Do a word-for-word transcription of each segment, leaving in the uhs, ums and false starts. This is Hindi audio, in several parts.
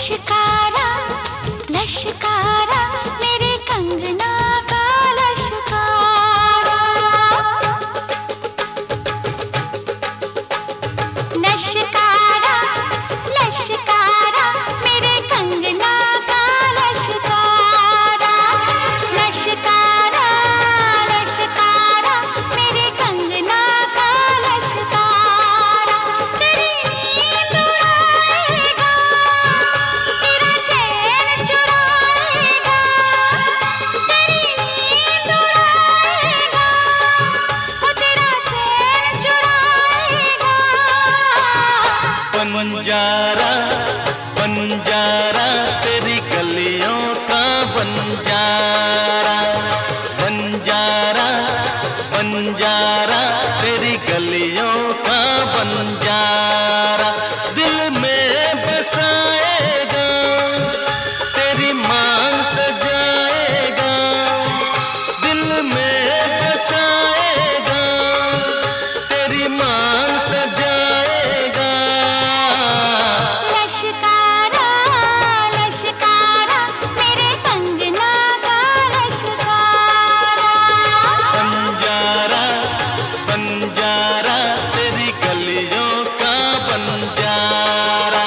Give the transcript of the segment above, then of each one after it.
लश्कारा लश्कारा मेरे कंगना का लश्कारा। लश्कारा लश्कारा मेरे कंगना का लश्कारा। लश्कारा लश्कारा मेरे कंगना का लश्कारा। तेरी नींद उड़ाएगा, तेरा चैन चुराएगा। तेरी नींद उड़ाएगा, वो तेरा चैन चुराएगा। बंजारा बंजारा तेरी गलियों का बंजारा। बंजारा बंजारा तेरी गलियों का बंजारा। दिल में बसाएगा, तेरी मांग सजाएगा। दिल में बसाएगा, तेरी मांग सजाएगा। लश्कारा लश्कारा मेरे कंगना का लश्कारा। बंजारा बंजारा तेरी गलियों का बंजारा।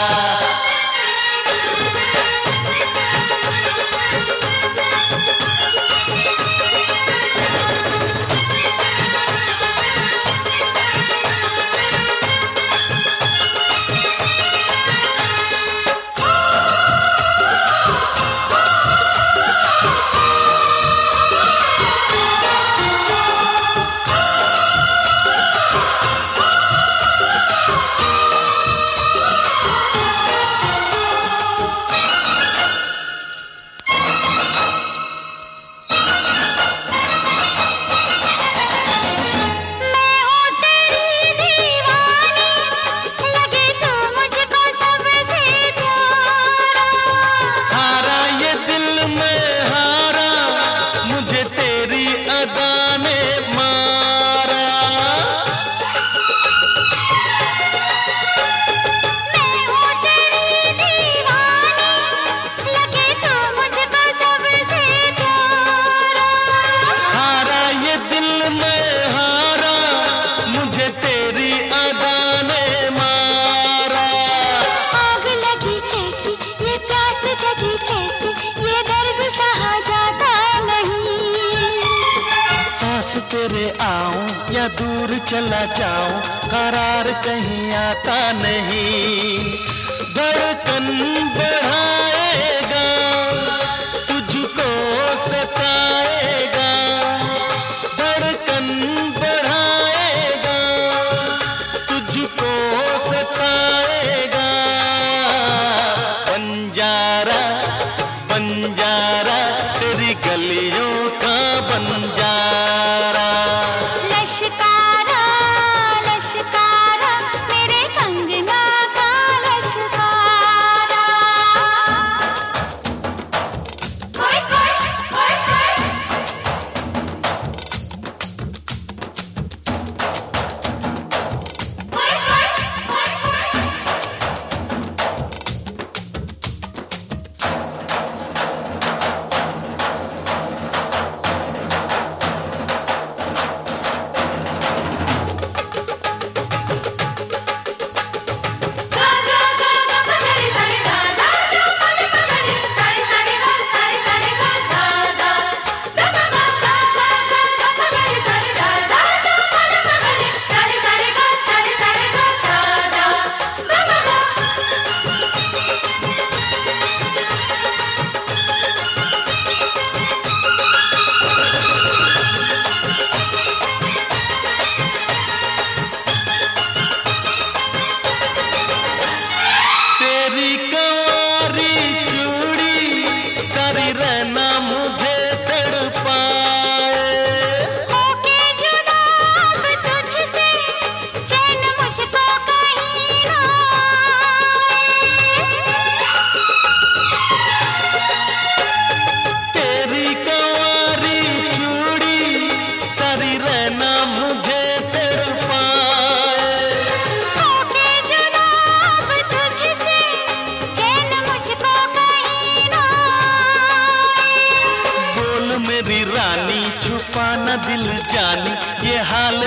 मैं हूँ तेरी दीवानी, लगे तू मुझको सबसे प्यारा। हारा ये दिल में हारा, मुझे तेरी अदा ने मारा। मैं हूँ तेरी दीवानी, लगे तू मुझको सबसे प्यारा। हारा ये दिल में हारा, मुझे तेरी अदा ने मारा। आग लगी कैसी, ये प्यास जगी कैसी, ये दर्द सहा जाता नहीं। पास तेरे आऊं या दूर चला जाऊं, करार कहीं आता नहीं। धड़कन बढ़ाएगा, तुझको सताएगा। धड़कन बढ़ाएगा, तुझको सताएगा। बंजारा बंजारा तेरी गलियों का बंजारा। लश्कारा लश्कारा मेरे कंगना का लश्कारा।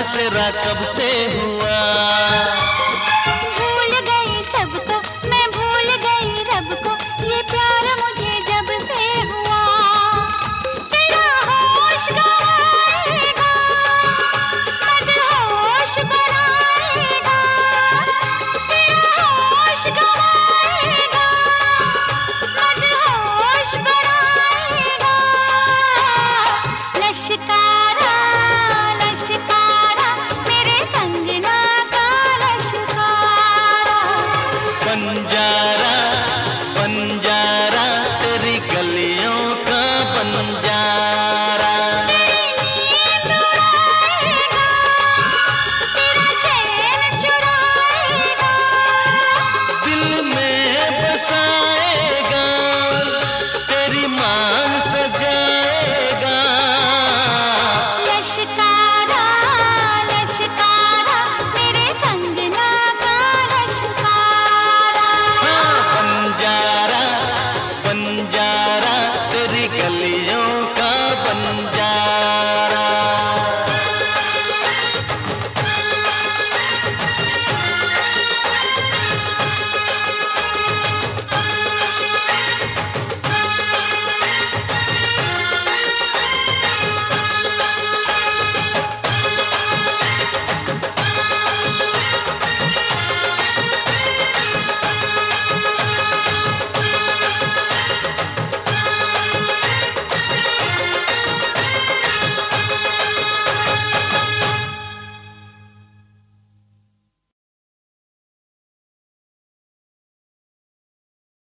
तेरा कब से